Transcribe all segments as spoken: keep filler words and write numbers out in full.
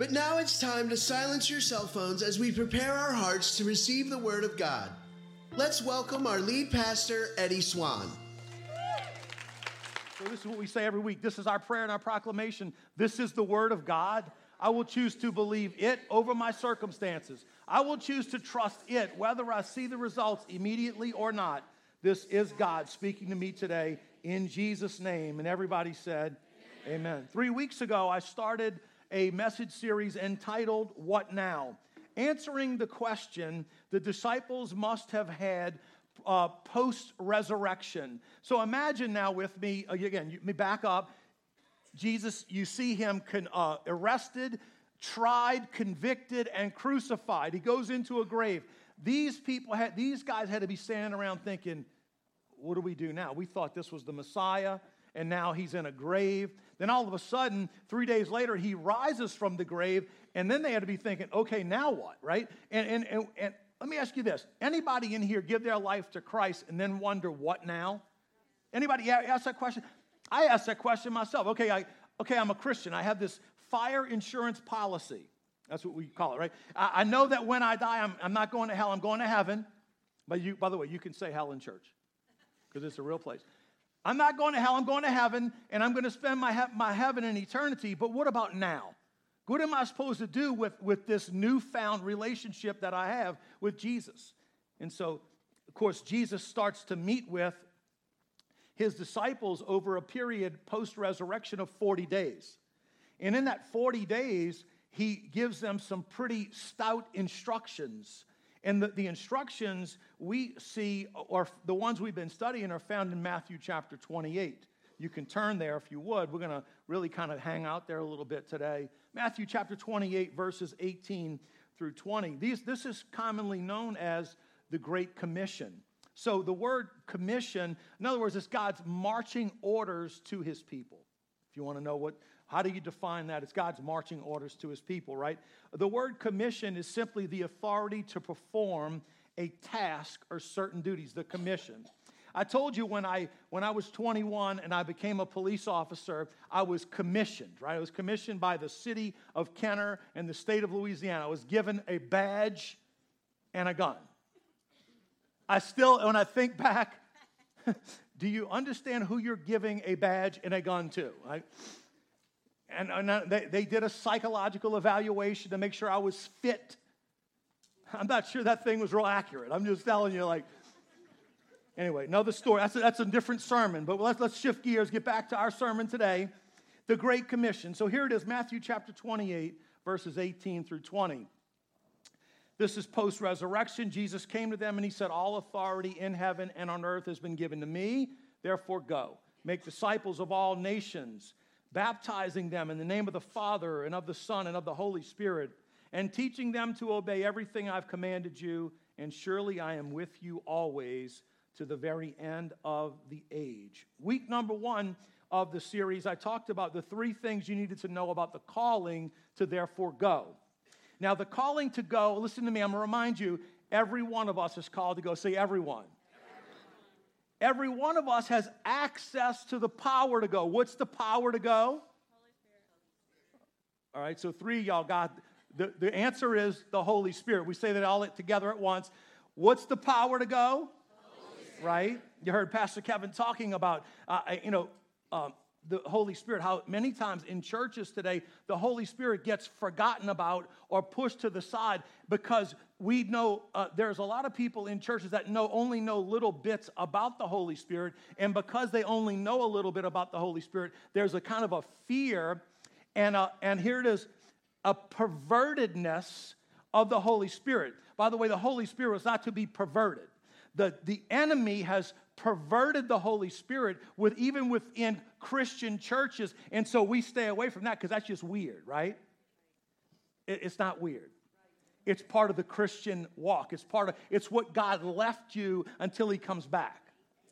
But now it's time to silence your cell phones as we prepare our hearts to receive the Word of God. Let's welcome our lead pastor, Eddie Swan. So this is what we say every week. This is our prayer and our proclamation. This is the Word of God. I will choose to believe it over my circumstances. I will choose to trust it, whether I see the results immediately or not. This is God speaking to me today in Jesus' name. And everybody said, amen. Amen. Three weeks ago, I started a message series entitled, What Now? Answering the question the disciples must have had uh, post-resurrection. So imagine now with me, again, you, me back up. Jesus, you see him con, uh, arrested, tried, convicted, and crucified. He goes into a grave. These people had, these guys had to be standing around thinking, what do we do now? We thought this was the Messiah, and now he's in a grave. Then all of a sudden, three days later, he rises from the grave, and then they had to be thinking, okay, now what, right? And, and, and, and let me ask you this. Anybody in here give their life to Christ and then wonder, what now? Anybody ask that question? I asked that question myself. Okay, I, okay, I'm a Christian. I have this fire insurance policy. That's what we call it, right? I, I know that when I die, I'm, I'm not going to hell. I'm going to heaven. But you, by the way, you can say hell in church because it's a real place. I'm not going to hell. I'm going to heaven, and I'm going to spend my, he- my heaven in eternity. But what about now? What am I supposed to do with, with this newfound relationship that I have with Jesus? And so, of course, Jesus starts to meet with his disciples over a period post-resurrection of forty days. And in that forty days, he gives them some pretty stout instructions. And the, the instructions we see, or the ones we've been studying, are found in Matthew chapter twenty-eight. You can turn there if you would. We're going to really kind of hang out there a little bit today. Matthew chapter twenty-eight, verses eighteen through twenty. These, this is commonly known as the Great Commission. So the word commission, in other words, is God's marching orders to his people. If you want to know what, how do you define that? It's God's marching orders to his people, right? The word commission is simply the authority to perform a task or certain duties, the commission. I told you when I when I was twenty-one and I became a police officer, I was commissioned, right? I was commissioned by the city of Kenner and the state of Louisiana. I was given a badge and a gun. I still, when I think back, do you understand who you're giving a badge and a gun to? Right? And, and they, they did a psychological evaluation to make sure I was fit. I'm not sure that thing was real accurate. I'm just telling you, like, anyway, another story. That's a, that's a different sermon, but let's, let's shift gears, get back to our sermon today, the Great Commission. So here it is, Matthew chapter twenty-eight, verses eighteen through twenty. This is post-resurrection. Jesus came to them and he said, all authority in heaven and on earth has been given to me. Therefore go, make disciples of all nations, baptizing them in the name of the Father and of the Son and of the Holy Spirit, and teaching them to obey everything I've commanded you. And surely I am with you always to the very end of the age. Week number one of the series, I talked about the three things you needed to know about the calling to therefore go. Now, the calling to go, listen to me, I'm going to remind you, every one of us is called to go. Say everyone. Every one. Every one of us has access to the power to go. What's the power to go? Holy Spirit. All right, so three of y'all got, the, the answer is the Holy Spirit. We say that all together at once. What's the power to go? Right? You heard Pastor Kevin talking about, uh, you know, um, the Holy Spirit, how many times in churches today, the Holy Spirit gets forgotten about or pushed to the side because we know uh, there's a lot of people in churches that know only know little bits about the Holy Spirit, and because they only know a little bit about the Holy Spirit, there's a kind of a fear, and, a, and here it is, a pervertedness of the Holy Spirit. By the way, the Holy Spirit is not to be perverted. The, the enemy has perverted the Holy Spirit with even within Christian churches, and so we stay away from that because that's just weird, right? It, it's not weird. It's part of the Christian walk. It's part of it's what God left you until he comes back.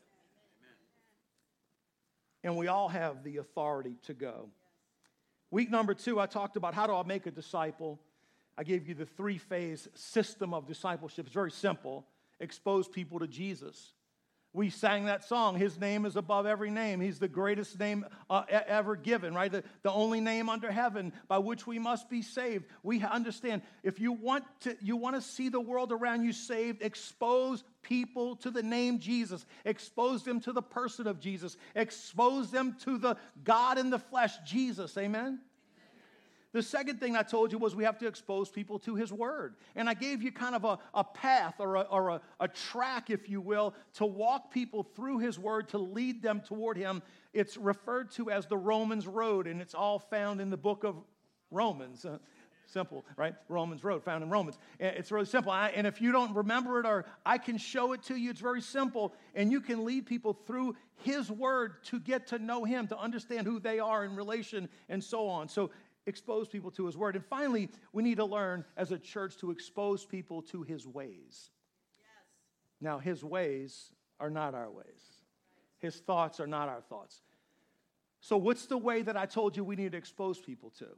And we all have the authority to go. Week number two, I talked about how do I make a disciple. I gave you the three-phase system of discipleship. It's very simple. Expose people to Jesus. We sang that song, His name is above every name. He's the greatest name uh, e- ever given, right? The, the only name under heaven by which we must be saved. We understand, if you want to, you want to see the world around you saved, expose people to the name Jesus. Expose them to the person of Jesus. Expose them to the God in the flesh, Jesus. Amen? The second thing I told you was we have to expose people to His Word. And I gave you kind of a, a path or, a, or a, a track, if you will, to walk people through His Word, to lead them toward Him. It's referred to as the Romans Road, and it's all found in the book of Romans. Uh, simple, right? Romans Road, found in Romans. It's really simple. I, and if you don't remember it, or I can show it to you, it's very simple. And you can lead people through His Word to get to know Him, to understand who they are in relation, and so on. So expose people to His Word. And finally, we need to learn as a church to expose people to His ways. Yes. Now, His ways are not our ways. His thoughts are not our thoughts. So what's the way that I told you we need to expose people to?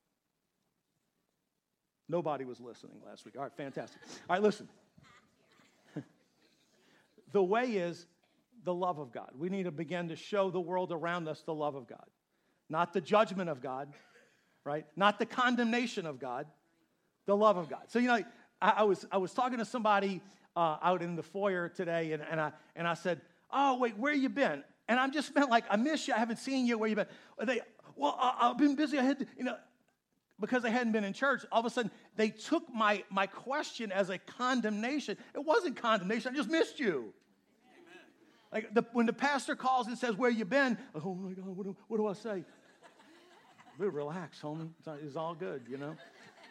Nobody was listening last week. All right, fantastic. All right, listen. The way is the love of God. We need to begin to show the world around us the love of God, not the judgment of God, right? Not the condemnation of God, the love of God. So, you know, I, I was I was talking to somebody uh, out in the foyer today, and, and, I, and I said, oh, wait, where you been? And I just meant like, I miss you, I haven't seen you, where you been? They, well, I, I've been busy, I had to, you know, because they hadn't been in church, all of a sudden, they took my, my question as a condemnation. It wasn't condemnation, I just missed you. Amen. Like, the, when the pastor calls and says, where you been? Oh, my God, what do, what do I say? Relax, homie. It's all, it's all good, you know.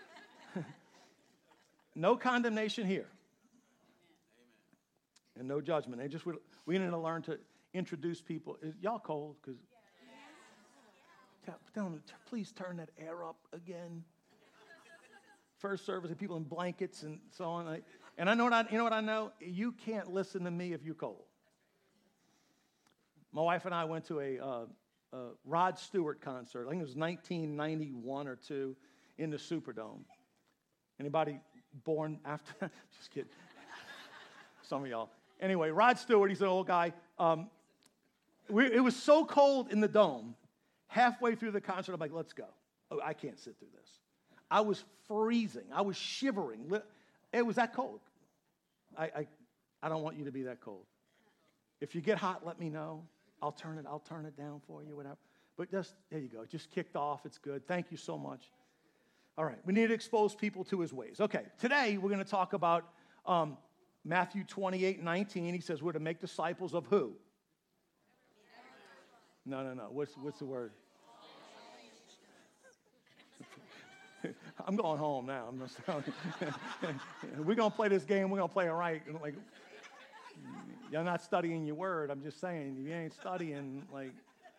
No condemnation here. Amen. And no judgment. They just we need to learn to introduce people. Is y'all cold? Because please turn that air up again. First service, and people in blankets and so on. And I know what I, you know what I know. You can't listen to me if you're cold. My wife and I went to a. Uh, Uh, Rod Stewart concert. I think it was nineteen ninety-one or two in the Superdome. Anybody born after? Just kidding. Some of y'all. Anyway, Rod Stewart, he's an old guy. Um, we, it was so cold in the dome. Halfway through the concert, I'm like, let's go. Oh, I can't sit through this. I was freezing. I was shivering. It was that cold. I, I, I don't want you to be that cold. If you get hot, let me know. I'll turn it, I'll turn it down for you, whatever. But just, there you go. Just kicked off. It's good. Thank you so much. All right. We need to expose people to His ways. Okay. Today, we're going to talk about um, Matthew twenty-eight nineteen. He says we're to make disciples of who? No, no, no. What's, what's the word? I'm going home now. I'm just we're going to play this game. We're going to play it right. Like, you're not studying your word. I'm just saying, you ain't studying, like.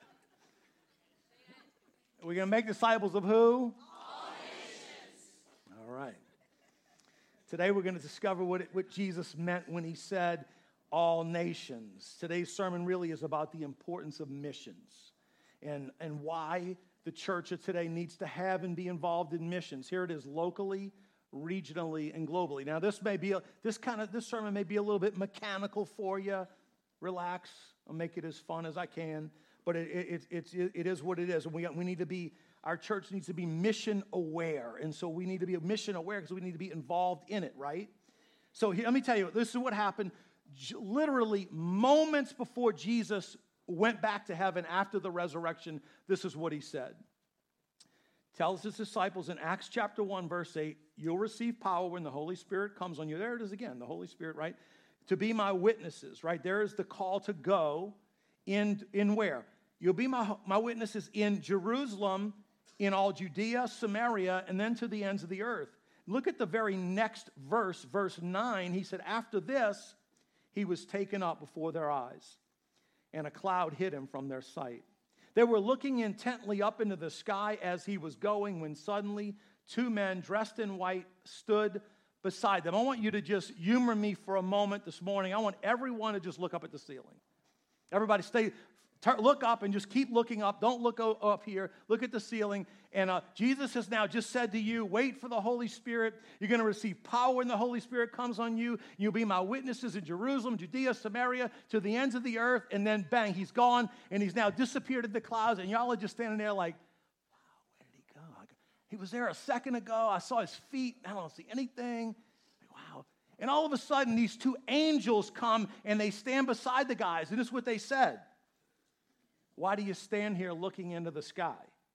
We're going to make disciples of who? All nations. All right. Today we're going to discover what, it, what Jesus meant when He said all nations. Today's sermon really is about the importance of missions and, and why the church of today needs to have and be involved in missions. Here it is, locally, regionally, and globally. Now, this may be a, this kind of this sermon may be a little bit mechanical for you. Relax. I'll make it as fun as I can. But it it it, it, it is what it is. And we we need to be our church needs to be mission aware, and so we need to be mission aware because we need to be involved in it, right? So here, let me tell you, this is what happened. Literally moments before Jesus went back to heaven after the resurrection, this is what He said. Tells His disciples in Acts chapter one, verse eight, you'll receive power when the Holy Spirit comes on you. There it is again, the Holy Spirit, right? To be my witnesses, right? There is the call to go in, in where? You'll be my, my witnesses in Jerusalem, in all Judea, Samaria, and then to the ends of the earth. Look at the very next verse, verse nine. He said, after this, He was taken up before their eyes, and a cloud hid Him from their sight. They were looking intently up into the sky as He was going when suddenly two men dressed in white stood beside them. I want you to just humor me for a moment this morning. I want everyone to just look up at the ceiling. Everybody stay, Tur- look up and just keep looking up. Don't look o- up here. Look at the ceiling. And uh, Jesus has now just said to you, wait for the Holy Spirit. You're going to receive power when the Holy Spirit comes on you. You'll be my witnesses in Jerusalem, Judea, Samaria, to the ends of the earth. And then bang, he's gone. And he's now disappeared in the clouds. And y'all are just standing there like, wow, where did he go? He was there a second ago. I saw his feet. I don't see anything. Wow. And all of a sudden, these two angels come and they stand beside the guys. And this is what they said. Why do you stand here looking into the sky?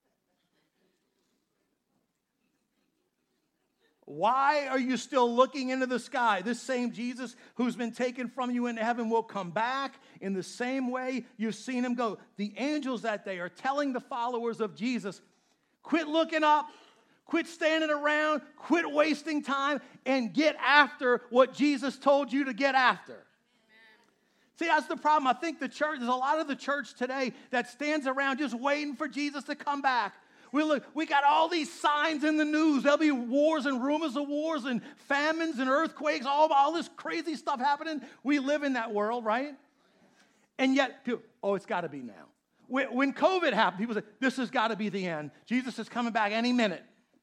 Why are you still looking into the sky? This same Jesus who's been taken from you into heaven will come back in the same way you've seen him go. The angels that day are telling the followers of Jesus, quit looking up, quit standing around, quit wasting time, and get after what Jesus told you to get after. See, that's the problem. I think the church, there's a lot of the church today that stands around just waiting for Jesus to come back. We look, we got all these signs in the news. There'll be wars and rumors of wars and famines and earthquakes, all, all this crazy stuff happening. We live in that world, right? And yet, people, oh, it's got to be now. When, when COVID happened, people said, this has got to be the end. Jesus is coming back any minute.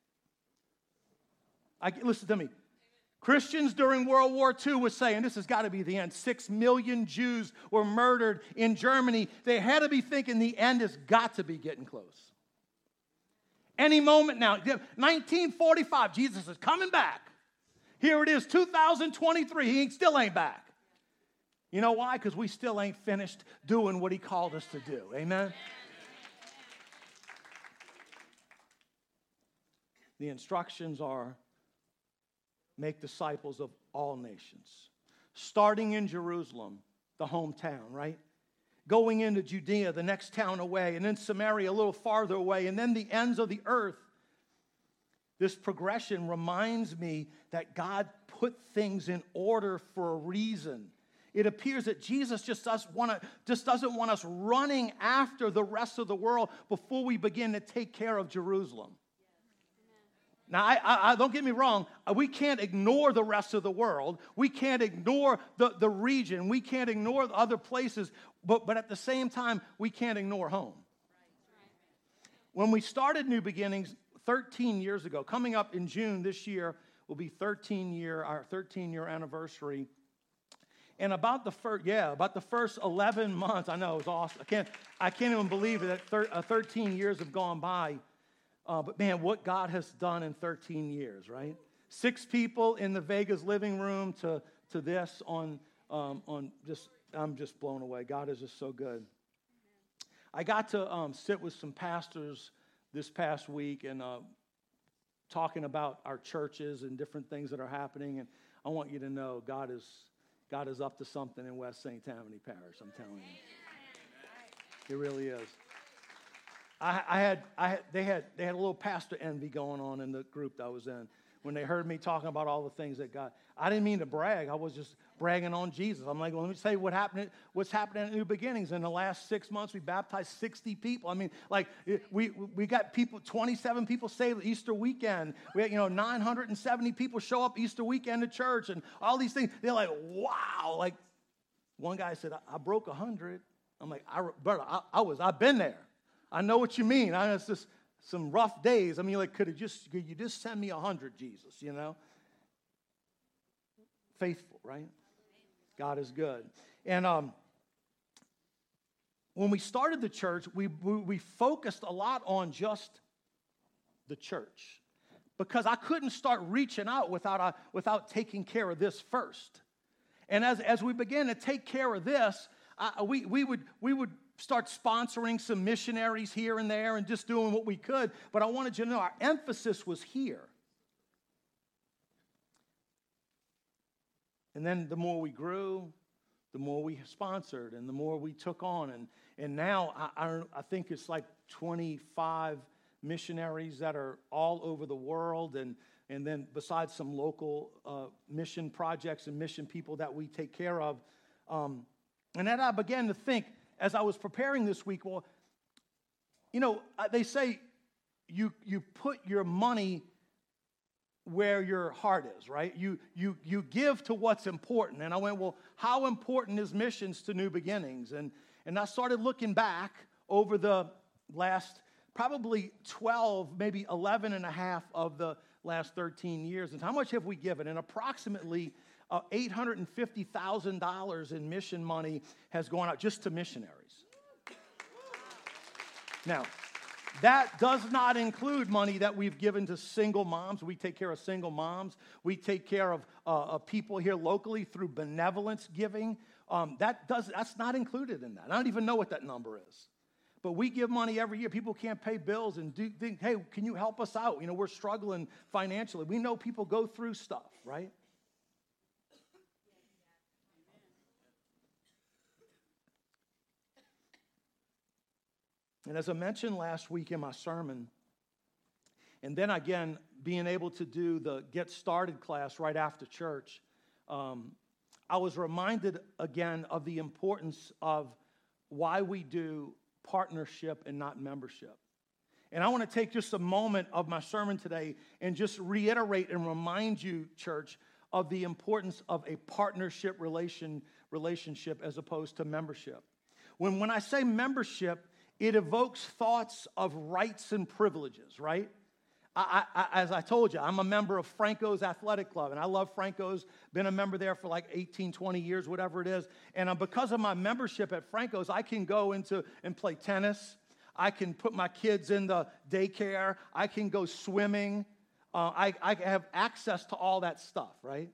I, listen to me. Christians during World War Two were saying this has got to be the end. Six million Jews were murdered in Germany. They had to be thinking the end has got to be getting close. Any moment now. nineteen forty-five, Jesus is coming back. Here it is, two thousand twenty-three. He still ain't back. You know why? Because we still ain't finished doing what he called us to do. Amen? The instructions are, make disciples of all nations. Starting in Jerusalem, the hometown, right? Going into Judea, the next town away, and then Samaria, a little farther away, and then the ends of the earth. This progression reminds me that God put things in order for a reason. It appears that Jesus just, does wanna, just doesn't want us running after the rest of the world before we begin to take care of Jerusalem. Now, I, I, I, don't get me wrong. We can't ignore the rest of the world. We can't ignore the, the region. We can't ignore the other places. But, but at the same time, we can't ignore home. When we started New Beginnings thirteen years ago, coming up in June this year will be thirteen year, our thirteen-year anniversary. And about the first, yeah, about the first eleven months, I know, it was awesome. I can't, I can't even believe that thir- uh, thirteen years have gone by. Uh, but man, what God has done in thirteen years, right? Six people in the Vegas living room to, to this on, um, on just, I'm just blown away. God is just so good. I got to um, sit with some pastors this past week and uh, talking about our churches and different things that are happening. And I want you to know God is, God is up to something in West Saint Tammany Parish, I'm telling you. It really is. I, I had, I had, they had, they had a little pastor envy going on in the group that I was in when they heard me talking about all the things that God. I didn't mean to brag. I was just bragging on Jesus. I'm like, well, let me say what happened. What's happening at New Beginnings in the last six months? We baptized sixty people. I mean, like we we got people, twenty-seven people saved Easter weekend. We had, you know, nine hundred seventy people show up Easter weekend to church, and all these things. They're like, wow. Like one guy said, I, I broke a hundred. I'm like, I, brother, I, I was, I've been there. I know what you mean. I, it's just some rough days. I mean, like, could it just, could you just send me a hundred, Jesus, you know? Faithful, right? God is good. And um, when we started the church, we, we, we focused a lot on just the church because I couldn't start reaching out without, uh, without taking care of this first. And as, as we began to take care of this, uh, we, we would, we would, start sponsoring some missionaries here and there and just doing what we could. But I wanted you to know our emphasis was here. And then the more we grew, the more we sponsored and the more we took on. And, and now I, I, I think it's like twenty-five missionaries that are all over the world. And, and then besides some local uh, mission projects and mission people that we take care of. Um, and then I began to think, as I was preparing this week, well, you know, they say you you put your money where your heart is, right? You you you give to what's important. And I went, well, how important is missions to New Beginnings? And And I started looking back over the last probably twelve, maybe eleven and a half of the last thirteen years. And how much have we given? And approximately uh, eight hundred fifty thousand dollars in mission money has gone out just to missionaries. Now, that does not include money that we've given to single moms. We take care of single moms. We take care of, uh, of people here locally through benevolence giving. Um, that does, that's not included in that. I don't even know what that number is. But we give money every year. People can't pay bills and do think, hey, can you help us out? You know, we're struggling financially. We know people go through stuff, right? And as I mentioned last week in my sermon, and then again, being able to do the Get Started class right after church, um, I was reminded again of the importance of why we do partnership and not membership. And I want to take just a moment of my sermon today and just reiterate and remind you, church, of the importance of a partnership relation, relationship as opposed to membership. When, when I say membership, it evokes thoughts of rights and privileges, right? I, I, as I told you, I'm a member of Franco's Athletic Club, and I love Franco's. Been a member there for like eighteen, twenty years, whatever it is. And uh, because of my membership at Franco's, I can go into and play tennis. I can put my kids in the daycare. I can go swimming. Uh, I, I have access to all that stuff, right?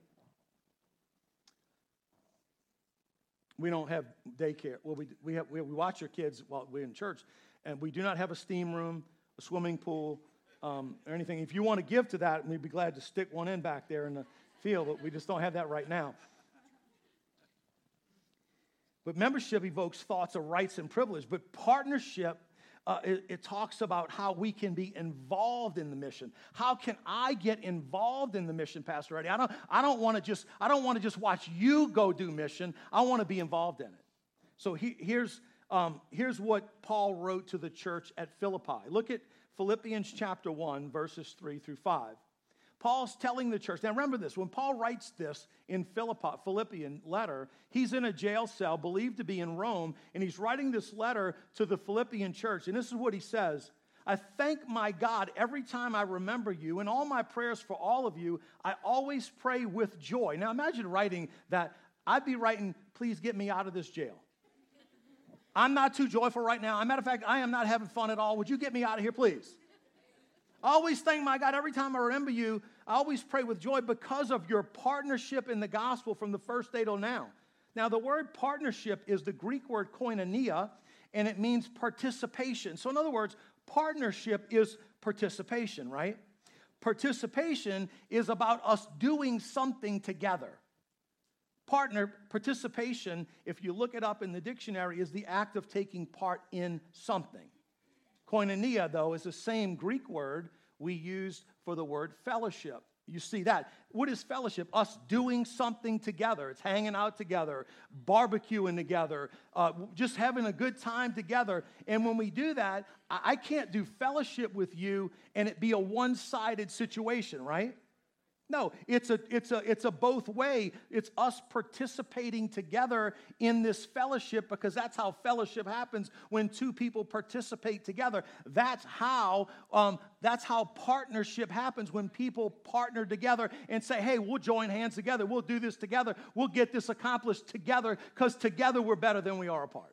We don't have daycare. Well, we we have we, we watch our kids while we're in church, and we do not have a steam room, a swimming pool, um, or anything. If you want to give to that, we'd be glad to stick one in back there in the field, but we just don't have that right now. But membership evokes thoughts of rights and privilege. But partnership, uh, it, it talks about how we can be involved in the mission. How can I get involved in the mission, Pastor Eddie? I don't, I don't want to just, I don't want to just watch you go do mission. I want to be involved in it. So he, here's, um, here's what Paul wrote to the church at Philippi. Look at Philippians chapter one, verses three through five. Paul's telling the church. Now remember this, when Paul writes this in Philippi, Philippian letter, he's in a jail cell believed to be in Rome, and he's writing this letter to the Philippian church. And this is what he says: I thank my God every time I remember you, and all my prayers for all of you, I always pray with joy. Now imagine writing that. I'd be writing, please get me out of this jail. I'm not too joyful right now. As a matter of fact, I am not having fun at all. Would you get me out of here, please? I always thank my God every time I remember you. I always pray with joy because of your partnership in the gospel from the first day till now. Now, the word partnership is the Greek word koinonia, and it means participation. So in other words, partnership is participation, right? Participation is about us doing something together. Partner, participation, if you look it up in the dictionary, is the act of taking part in something. Koinonia, though, is the same Greek word we used for the word fellowship. You see that. What is fellowship? Us doing something together. It's hanging out together, barbecuing together, uh, just having a good time together. And when we do that, I, I can't do fellowship with you and it be a one-sided situation, right? No, it's a it's a it's a both way. It's us participating together in this fellowship, because that's how fellowship happens, when two people participate together. That's how um, that's how partnership happens, when people partner together and say, "Hey, we'll join hands together. We'll do this together. We'll get this accomplished together, because together we're better than we are apart."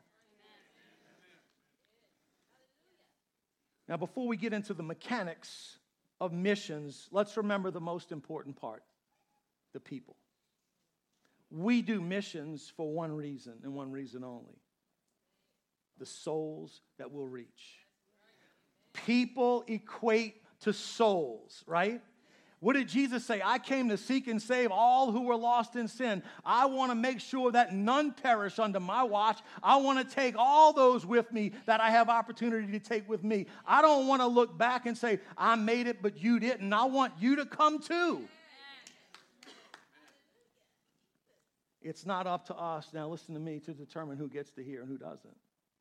Now, before we get into the mechanics of missions, let's remember the most important part: the people. We do missions for one reason and one reason only: the souls that we'll reach. People equate to souls, right? What did Jesus say? I came to seek and save all who were lost in sin. I want to make sure that none perish under my watch. I want to take all those with me that I have opportunity to take with me. I don't want to look back and say, I made it, but you didn't. I want you to come too. It's not up to us, now listen to me, to determine who gets to hear and who doesn't.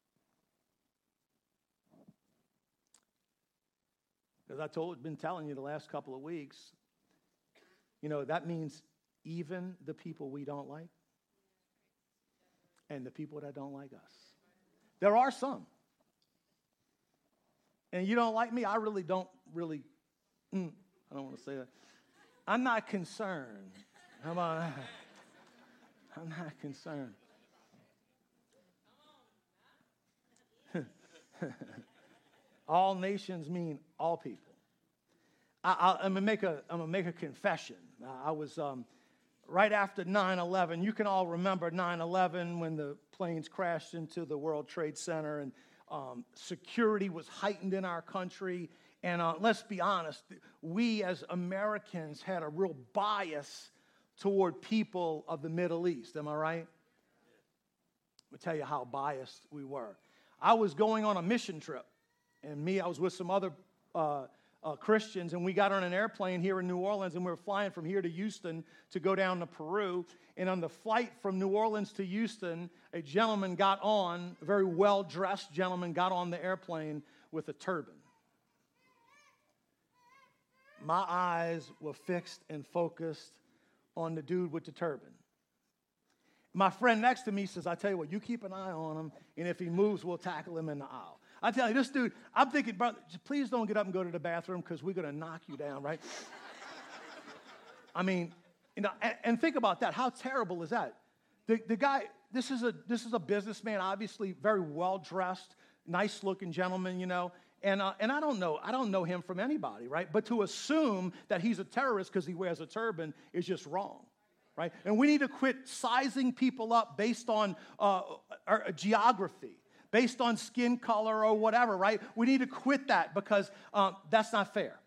As I told, been telling you the last couple of weeks, you know, that means even the people we don't like and the people that don't like us. There are some. And you don't like me? I really don't really, mm, I don't want to say that. I'm not concerned. How about that? I'm not concerned. All nations mean all people. I, I, I'm gonna make a I'm gonna make a confession. I, I was um, right after nine eleven. You can all remember nine eleven when the planes crashed into the World Trade Center, and um, security was heightened in our country. And uh, let's be honest, we as Americans had a real bias toward people of the Middle East. Am I right? I'll tell you how biased we were. I was going on a mission trip, and me, I was with some other uh, uh, Christians, and we got on an airplane here in New Orleans, and we were flying from here to Houston to go down to Peru. And on the flight from New Orleans to Houston, a gentleman got on, a very well-dressed gentleman got on the airplane with a turban. My eyes were fixed and focused on the dude with the turban. My friend next to me says, I tell you what, you keep an eye on him, and if he moves, we'll tackle him in the aisle. I tell you, this dude, I'm thinking, brother, please don't get up and go to the bathroom because we're going to knock you down, right? I mean, you know, and, and think about that. How terrible is that? The, the guy, this is a this is a businessman, obviously very well-dressed, nice-looking gentleman, you know. And, uh, and I don't know, I don't know him from anybody, right? But to assume that he's a terrorist because he wears a turban is just wrong, right? And we need to quit sizing people up based on uh, our geography, based on skin color or whatever, right? We need to quit that because um, that's not fair.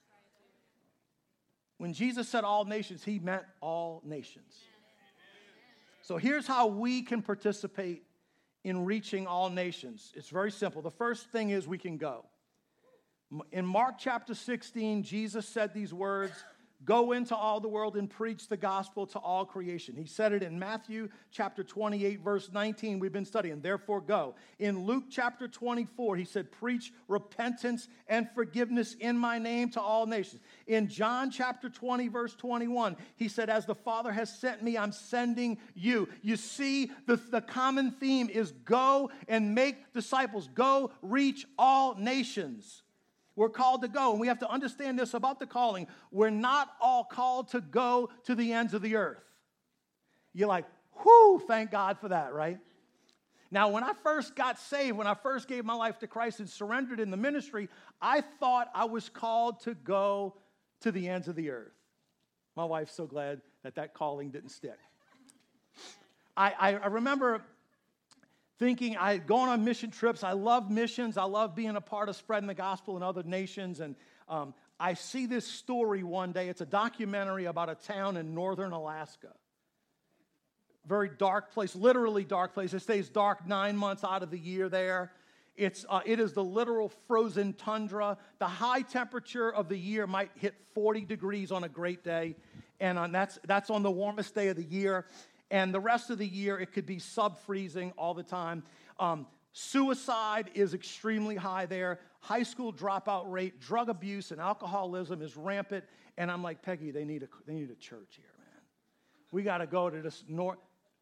When Jesus said all nations, he meant all nations. So here's how we can participate in reaching all nations. It's very simple. The first thing is we can go. In Mark chapter sixteen, Jesus said these words, go into all the world and preach the gospel to all creation. He said it in Matthew chapter twenty-eight, verse nineteen, we've been studying, therefore go. In Luke chapter twenty-four, he said, preach repentance and forgiveness in my name to all nations. In John chapter twenty, verse twenty-one, he said, as the Father has sent me, I'm sending you. You see, the, the common theme is go and make disciples. Go reach all nations. We're called to go, and we have to understand this about the calling. We're not all called to go to the ends of the earth. You're like, whoo, thank God for that, right? Now, when I first got saved, when I first gave my life to Christ and surrendered in the ministry, I thought I was called to go to the ends of the earth. My wife's so glad that that calling didn't stick. I, I, I remember thinking I had gone on mission trips. I love missions. I love being a part of spreading the gospel in other nations. And um, I see this story one day. It's a documentary about a town in northern Alaska. Very dark place, literally dark place. It stays dark nine months out of the year there. It's, uh, it is the literal frozen tundra. The high temperature of the year might hit forty degrees on a great day. And uh, that's, that's on the warmest day of the year. And the rest of the year, it could be sub-freezing all the time. Um, suicide is extremely high there. High school dropout rate, drug abuse, and alcoholism is rampant. And I'm like, Peggy, they need a, they need a church here, man. We got to go to this north.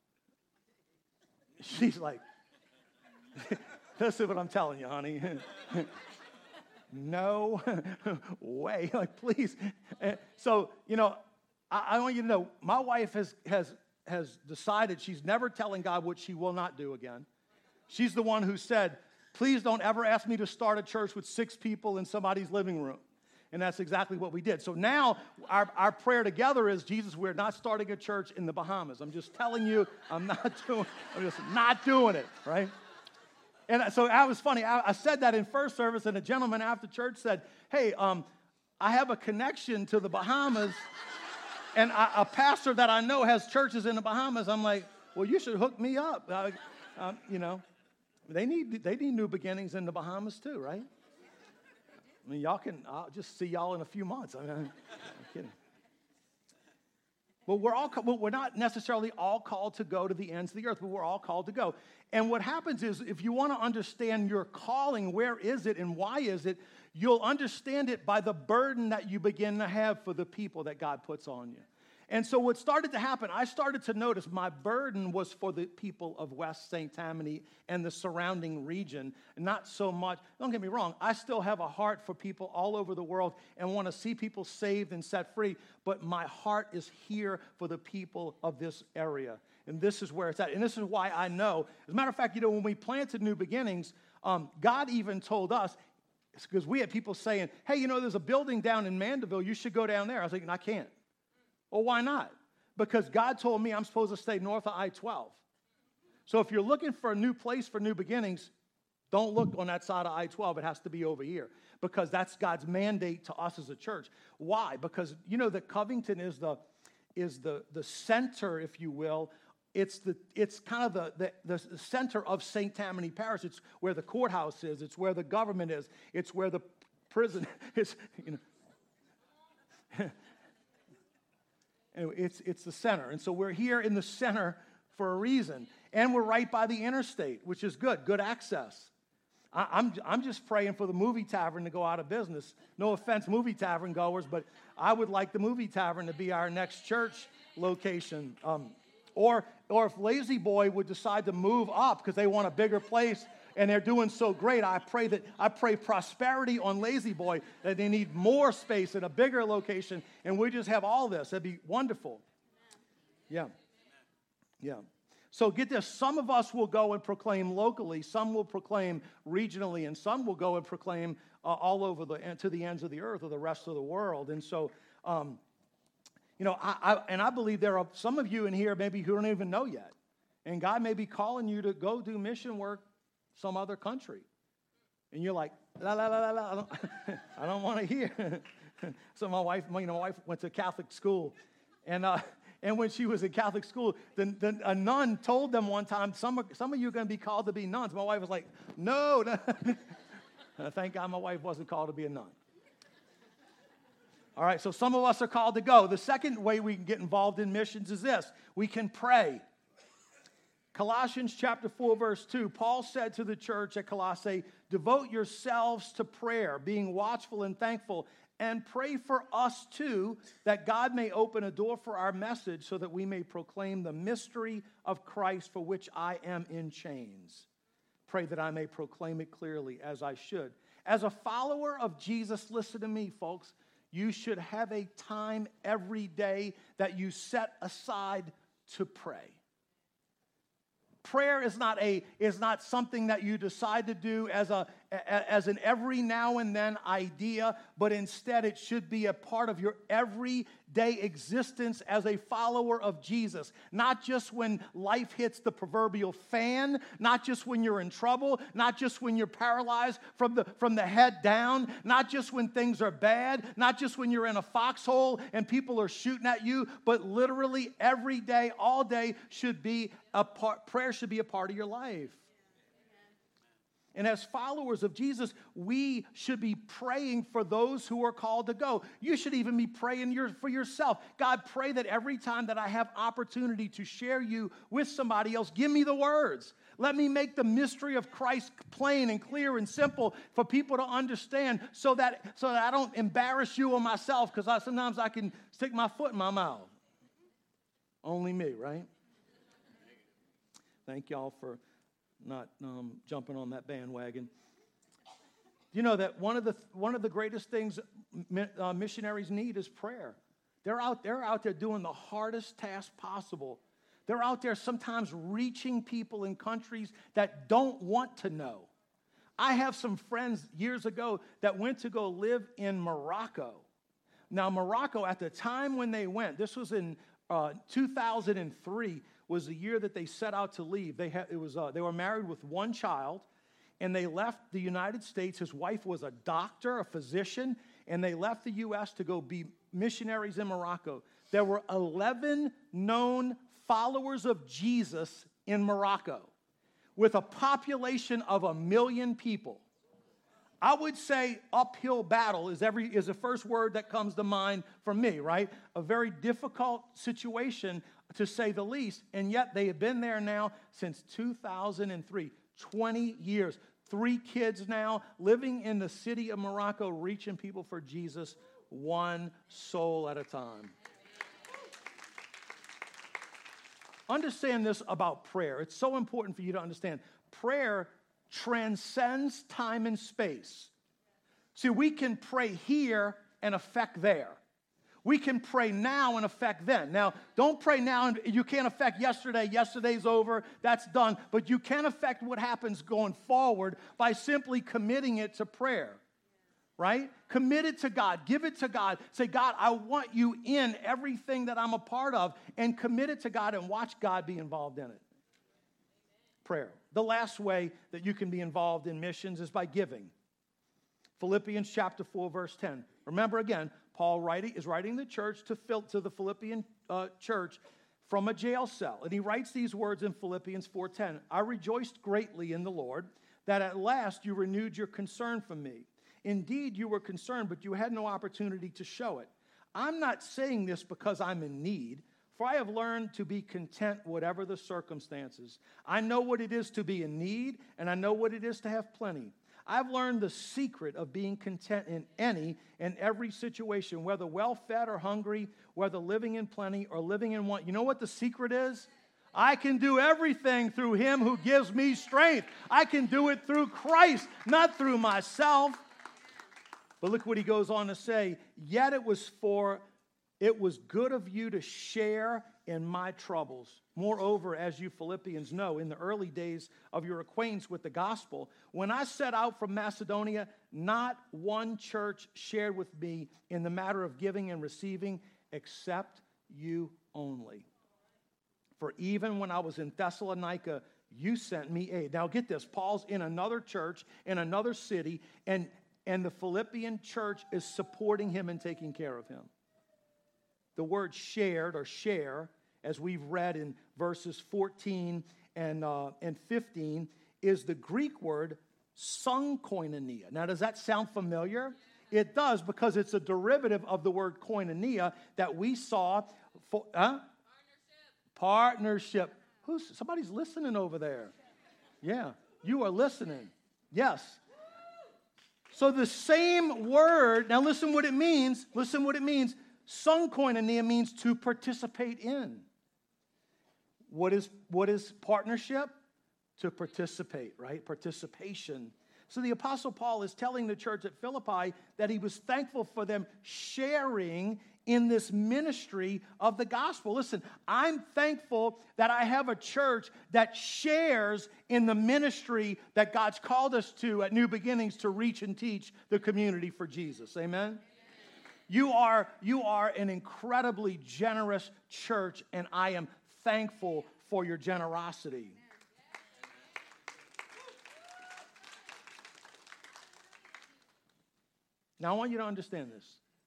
She's like, listen what I'm telling you, honey. No way. Like, please. So, you know, I, I want you to know, my wife has has has decided she's never telling God what she will not do again. She's the one who said, please don't ever ask me to start a church with six people in somebody's living room. And that's exactly what we did. So now our, our prayer together is, Jesus, we're not starting a church in the Bahamas. I'm just telling you, I'm not doing, I'm just not doing it, right? And so that was funny. I, I said that in first service, and a gentleman after church said, hey, um, I have a connection to the Bahamas. And I, a pastor that I know has churches in the Bahamas. I'm like, well, you should hook me up. Uh, um, you know, they need they need new beginnings in the Bahamas too, right? I mean, y'all can. I'll just see y'all in a few months. I mean, I'm kidding. But we're all well, we're not necessarily all called to go to the ends of the earth, but we're all called to go. And what happens is, if you want to understand your calling, where is it and why is it, you'll understand it by the burden that you begin to have for the people that God puts on you. And so what started to happen, I started to notice my burden was for the people of West Saint Tammany and the surrounding region, not so much. Don't get me wrong, I still have a heart for people all over the world and want to see people saved and set free, but my heart is here for the people of this area. And this is where it's at. And this is why I know. As a matter of fact, you know, when we planted New Beginnings, um, God even told us, because we had people saying, hey, you know, there's a building down in Mandeville, you should go down there. I was like, I can't. Well, why not? Because God told me I'm supposed to stay north of I twelve. So if you're looking for a new place for New Beginnings, don't look on that side of I twelve. It has to be over here because that's God's mandate to us as a church. Why? Because you know that Covington is the is the, the center, if you will. It's the it's kind of the, the, the center of Saint Tammany Parish. It's where the courthouse is. It's where the government is. It's where the prison is. You know. It's, it's the center. And so we're here in the center for a reason. And we're right by the interstate, which is good, good access. I, I'm, I'm just praying for the movie tavern to go out of business. No offense, movie tavern goers, but I would like the movie tavern to be our next church location. Um, or, or if Lazy Boy would decide to move up because they want a bigger place, and they're doing so great, I pray that I pray prosperity on Lazy Boy, that they need more space at a bigger location, and we just have all this. That'd be wonderful. Yeah. Yeah. So get this, some of us will go and proclaim locally, some will proclaim regionally, and some will go and proclaim uh, all over the, to the ends of the earth or the rest of the world. And so, um, you know, I, I, and I believe there are some of you in here maybe who don't even know yet. And God may be calling you to go do mission work some other country. And you're like, la, la, la, la, la. I don't, I don't want to hear. So my wife, you know, my wife went to Catholic school. And uh, and when she was in Catholic school, the, the, a nun told them one time, some, of- some of you are going to be called to be nuns. My wife was like, no. no. Thank God my wife wasn't called to be a nun. All right, so some of us are called to go. The second way we can get involved in missions is this. We can pray. Colossians chapter four, verse two, Paul said to the church at Colossae, devote yourselves to prayer, being watchful and thankful, and pray for us too, that God may open a door for our message so that we may proclaim the mystery of Christ for which I am in chains. Pray that I may proclaim it clearly as I should. As a follower of Jesus, listen to me, folks, you should have a time every day that you set aside to pray. Prayer is not a is not something that you decide to do as a as an every now and then idea, but instead it should be a part of your everyday existence as a follower of Jesus. Not just when life hits the proverbial fan, not just when you're in trouble, not just when you're paralyzed from the from the head down, not just when things are bad, not just when you're in a foxhole and people are shooting at you, but literally every day, all day should be a part. Prayer should be a part of your life. And as followers of Jesus, we should be praying for those who are called to go. You should even be praying your, for yourself. God, pray that every time that I have opportunity to share you with somebody else, give me the words. Let me make the mystery of Christ plain and clear and simple for people to understand so that, so that I don't embarrass you or myself, because I, sometimes I can stick my foot in my mouth. Only me, right? Thank y'all for not um, jumping on that bandwagon. You know that one of the one of the greatest things uh, missionaries need is prayer. They're out they're out there doing the hardest task possible. They're out there sometimes reaching people in countries that don't want to know. I have some friends years ago that went to go live in Morocco. Now, Morocco, at the time when they went, this was in uh, two thousand three, was the year that they set out to leave. They had, it was uh, they were married with one child, and they left the United States. His wife was a doctor, a physician, and they left the U S to go be missionaries in Morocco. There were eleven known followers of Jesus in Morocco, with a population of a million people. I would say uphill battle is every is the first word that comes to mind for me, right? A very difficult situation, to say the least, and yet they have been there now since two thousand three, twenty years. Three kids now, living in the city of Morocco, reaching people for Jesus one soul at a time. Understand this about prayer. It's so important for you to understand. Prayer transcends time and space. See, we can pray here and affect there. We can pray now and affect then. Now, don't pray now, and you can't affect yesterday. Yesterday's over. That's done. But you can affect what happens going forward by simply committing it to prayer, right? Commit it to God. Give it to God. Say, God, I want you in everything that I'm a part of, and commit it to God and watch God be involved in it. Prayer. The last way that you can be involved in missions is by giving. Philippians chapter four, verse ten. Remember again, Paul writing, is writing the church to, Phil, to the Philippian uh, church from a jail cell. And he writes these words in Philippians four ten. I rejoiced greatly in the Lord that at last you renewed your concern for me. Indeed, you were concerned, but you had no opportunity to show it. I'm not saying this because I'm in need, for I have learned to be content whatever the circumstances. I know what it is to be in need, and I know what it is to have plenty. I've learned the secret of being content in any and every situation, whether well-fed or hungry, whether living in plenty or living in want. You know what the secret is? I can do everything through him who gives me strength. I can do it through Christ, not through myself. But look what he goes on to say. Yet it was for, it was good of you to share in my troubles. Moreover, as you Philippians know, in the early days of your acquaintance with the gospel, when I set out from Macedonia, not one church shared with me in the matter of giving and receiving, except you only. For even when I was in Thessalonica, you sent me aid. Now get this, Paul's in another church, in another city, and, and the Philippian church is supporting him and taking care of him. The word shared or share, as we've read in verses fourteen and, uh, and fifteen, is the Greek word sunkoinonia. Now, does that sound familiar? It does, because it's a derivative of the word koinonia that we saw. For, huh? Partnership. Partnership. Who's, somebody's listening over there. Yeah, you are listening. Yes. So the same word, now listen what it means. Listen what it means. Sunkoinonia means to participate in. What is, what is partnership? To participate, right? Participation. So the Apostle Paul is telling the church at Philippi that he was thankful for them sharing in this ministry of the gospel. Listen, I'm thankful that I have a church that shares in the ministry that God's called us to at New Beginnings to reach and teach the community for Jesus. Amen? You are, you are an incredibly generous church, and I am thankful for your generosity. Now, I want you to understand this.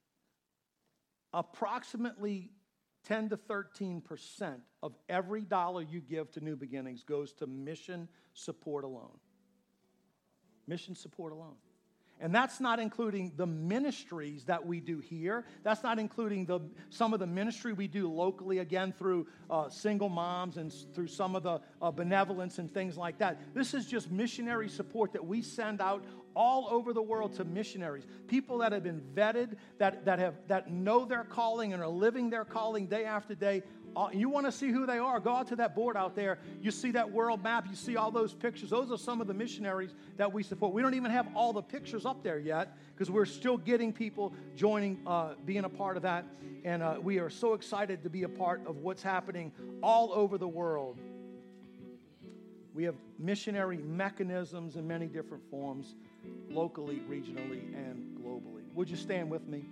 Approximately ten to thirteen percent of every dollar you give to New Beginnings goes to mission support alone. Mission support alone. And that's not including the ministries that we do here. That's not including the some of the ministry we do locally, again, through uh, single moms and through some of the uh, benevolence and things like that. This is just missionary support that we send out all over the world to missionaries. People that have been vetted, that, that, have, that know their calling and are living their calling day after day. Uh, you want to see who they are, go out to that board out there. You see that world map. You see all those pictures. Those are some of the missionaries that we support. We don't even have all the pictures up there yet because we're still getting people joining, uh, being a part of that. And uh, we are so excited to be a part of what's happening all over the world. We have missionary mechanisms in many different forms, locally, regionally, and globally. Would you stand with me?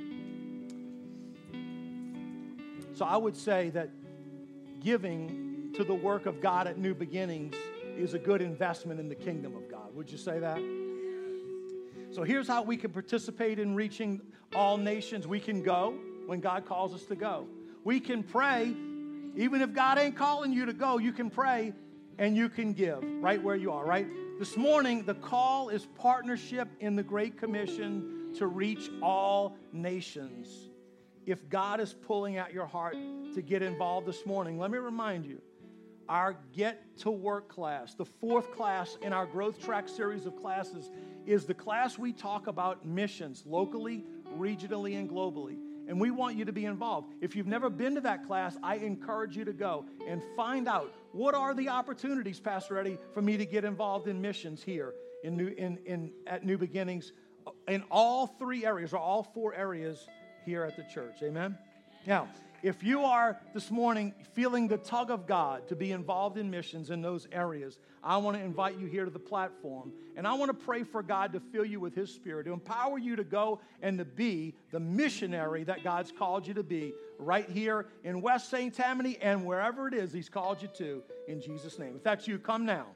So I would say that giving to the work of God at New Beginnings is a good investment in the kingdom of God. Would you say that? So here's how we can participate in reaching all nations. We can go when God calls us to go. We can pray. Even if God ain't calling you to go, you can pray and you can give right where you are, right? This morning, the call is partnership in the Great Commission to reach all nations. If God is pulling at your heart to get involved this morning, let me remind you, our Get to Work class, the fourth class in our Growth Track series of classes, is the class we talk about missions locally, regionally, and globally. and we want you to be involved. If you've never been to that class, I encourage you to go and find out what are the opportunities, Pastor Eddie, for me to get involved in missions here in New, in, in, at New Beginnings in all three areas or all four areas here at the church. Amen? Now, if you are this morning feeling the tug of God to be involved in missions in those areas, I want to invite you here to the platform. And I want to pray for God to fill you with His Spirit, to empower you to go and to be the missionary that God's called you to be right here in West Saint Tammany and wherever it is He's called you to, in Jesus' name. If that's you, come now.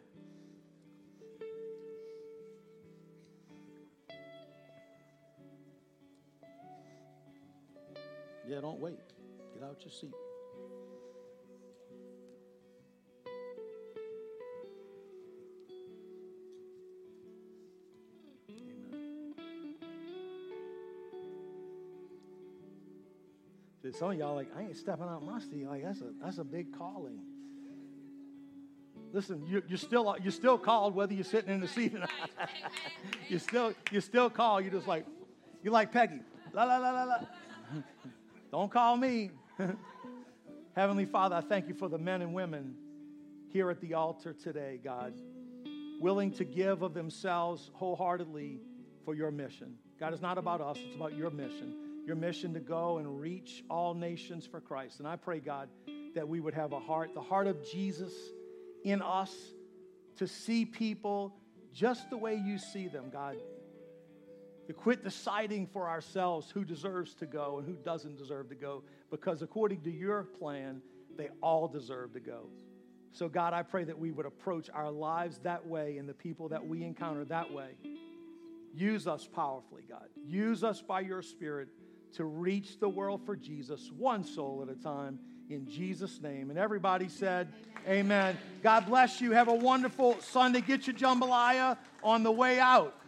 Yeah, don't wait. Get out your seat. Amen. Some of y'all like, I ain't stepping out my seat. Like that's a that's a big calling. Listen, you, you're still you're still called whether you're sitting in the seat or not. you still you still called. You're just like you're like Peggy. La la la la la. Don't call me. Heavenly Father, I thank you for the men and women here at the altar today, God, willing to give of themselves wholeheartedly for your mission. God, it's not about us. It's about your mission, your mission to go and reach all nations for Christ. And I pray, God, that we would have a heart, the heart of Jesus in us to see people just the way you see them, God. To quit deciding for ourselves who deserves to go and who doesn't deserve to go, because according to your plan, they all deserve to go. So God, I pray that we would approach our lives that way and the people that we encounter that way. Use us powerfully, God. Use us by your Spirit to reach the world for Jesus, one soul at a time, in Jesus' name. And everybody said, amen. God bless you. Have a wonderful Sunday. Get your jambalaya on the way out.